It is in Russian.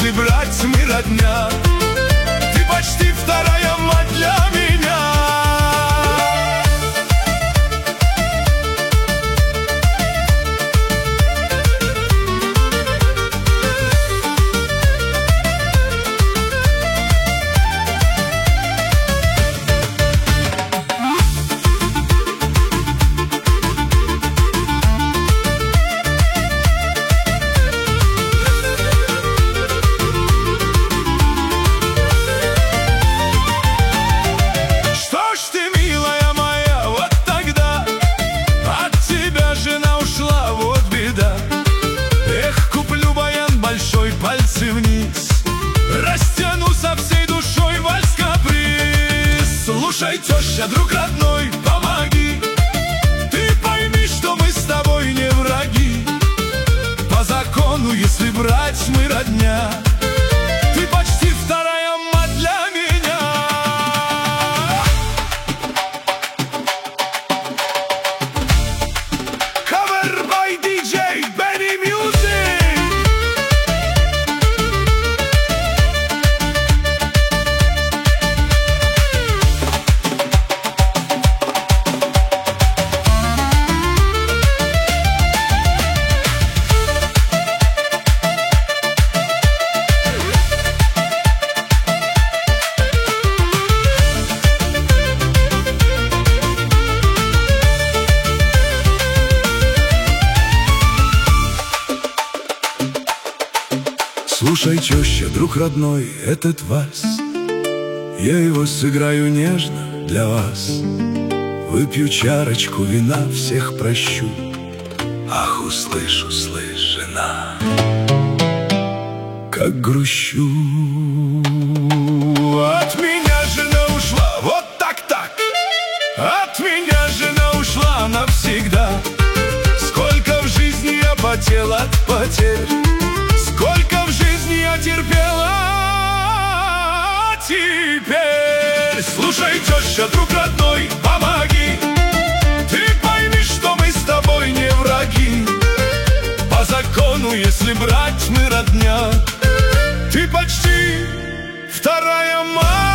если брать мы родня. Ты почти вторая мать для меня. Пальцы вниз, растяну со всей душой вальс-каприз. Слушай, теща, друг родной, помоги. Ты пойми, что мы с тобой не враги. По закону, если брать мы родня, ты почти вторая мать для меня. Cover by DJ Benny Music. Слушай, теща, друг родной, этот вальс, я его сыграю нежно для вас. Выпью чарочку вина, всех прощу. Ах, услышь, услышь, жена, как грущу. От меня жена ушла, вот так-так. От меня жена ушла навсегда. Сколько в жизни я потел от потерь, сколько в жизни я терпела. Теперь слушай, теща, друг родной, помоги. Ты пойми, что мы с тобой не враги. По закону, если брать мы родня, ты почти вторая мать.